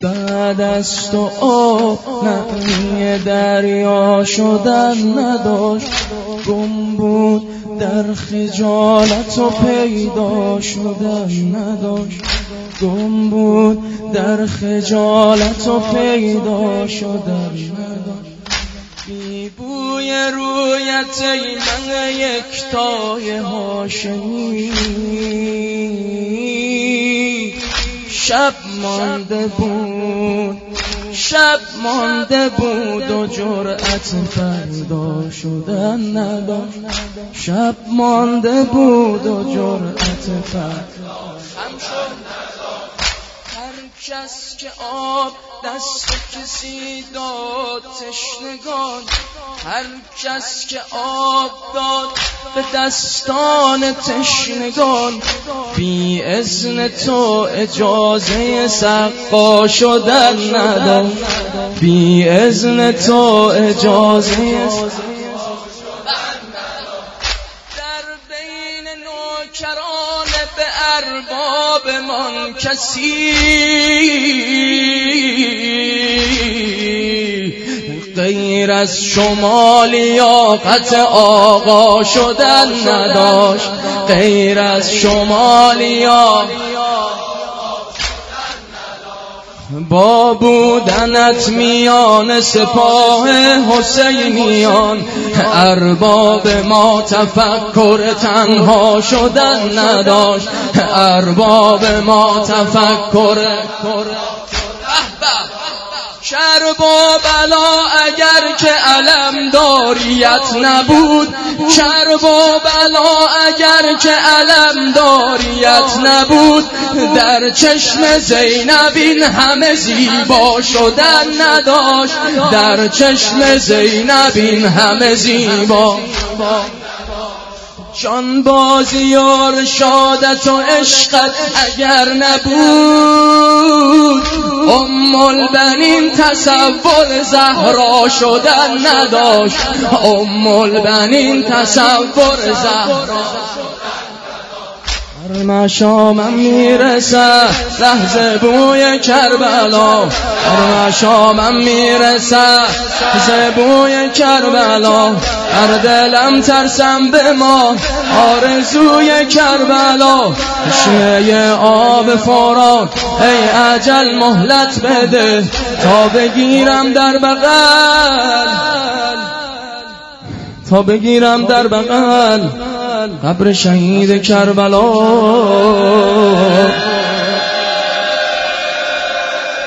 بعد از تو نعی دریا شدن نداشت، گم بود در خجالت و پیدا شدن نداشت، گم بود در خجالت و پیدا شدن نداشت. بی بوی رویت ای من یکتای هاشمی، شب مانده بود، شب مانده بود و جرأت فردا شدن نداشت، شب مانده بود و جرأت فردا شدن نداشت. هر کس که آب دست کسی داد تشنگان، هر کس که آب داد به دستان تشنگان، بی اذن تو اجازه سقا شدن نداشت، بی اذن تو اجازه در بین نوکران به اربابمان کسی غیر از شما لیاقت آقا شدن نداشت، غیر از شما لیاقت با بودنت میان سپاه حسینیان، ارباب ما تفکر تنها شدن نداشت، ارباب ما تفکر شرب و بلا اگر که علمداریت نبود، شرب و بلا اگر که علمداریت نبود، در چشم زینب این همه زیبا شدن نداشت، در چشم زینب این همه زیبا جان بازی و ارشادت و عشقت اگر نبود، ام البنین تصور زهرا شدن نداشت، ام البنین تصور زهرا هر مشامم میرسه لحظه بوی کربلا، هر مشامم میرسه لحظه بوی کربلا، هر دلم ترسم به ما آرزوی کربلا، چشمه آب فرات ای اجل مهلت بده تا بگیرم در بغل، تا بگیرم در بغل قبر شهید کربلا.